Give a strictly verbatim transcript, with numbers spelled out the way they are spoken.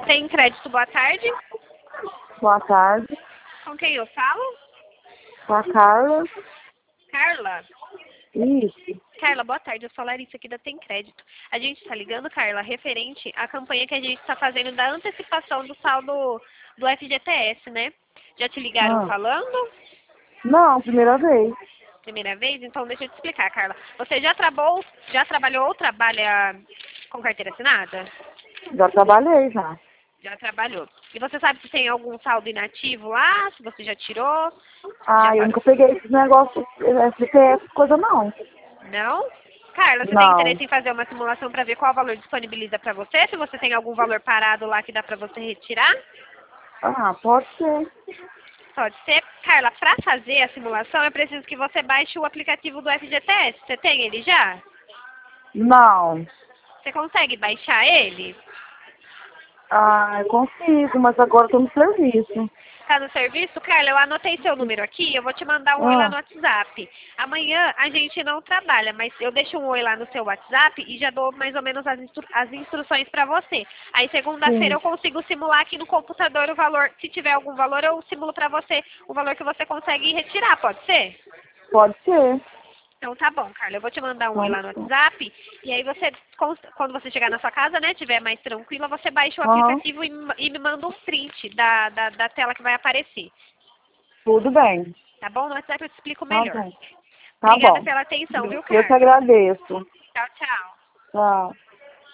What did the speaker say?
Tem crédito, boa tarde. Boa tarde. Com quem eu falo? Com a Carla. Carla. Isso. Carla, boa tarde. Eu sou a Larissa aqui da Tem Crédito. A gente está ligando, Carla, referente à campanha que a gente está fazendo da antecipação do saldo do F G T S, né? Já te ligaram Ah. falando? Não, primeira vez. Primeira vez? Então deixa eu te explicar, Carla. Você já, trabou, já trabalhou ou trabalha com carteira assinada? Já trabalhei já. Já trabalhou. E você sabe se tem algum saldo inativo lá? Se você já tirou? Ah, Já eu pagou? nunca peguei esse negócio, F G T S, coisa não. Não? Carla, você tem Não. interesse em fazer uma simulação para ver qual valor disponibiliza para você? Se você tem algum valor parado lá que dá para você retirar? Ah, pode ser. Pode ser. Carla, para fazer a simulação é preciso que você baixe o aplicativo do F G T S. Você tem ele já? Não. Você consegue baixar ele? Ah, eu consigo, mas agora eu tô no serviço. Tá no serviço? Carla, eu anotei seu número aqui, eu vou te mandar um oi lá Ah, no WhatsApp. Amanhã a gente não trabalha, mas eu deixo um oi lá no seu WhatsApp e já dou mais ou menos as, instru as instruções para você. Aí segunda-feira sim. eu consigo simular aqui no computador o valor, se tiver algum valor eu simulo para você o valor que você consegue retirar, pode ser? Pode ser. Então tá bom, Carla, eu vou te mandar um oi Pode lá no ser. WhatsApp e aí você, quando você chegar na sua casa, né, tiver mais tranquila, você baixa o Aham. aplicativo e, me- e me manda um print da, da, da tela que vai aparecer. Tudo bem. Tá bom? No WhatsApp eu te explico Tá melhor. bom. Tá Obrigada bom. pela atenção, viu, Eu te Carla? agradeço. Tchau, tchau. Tchau.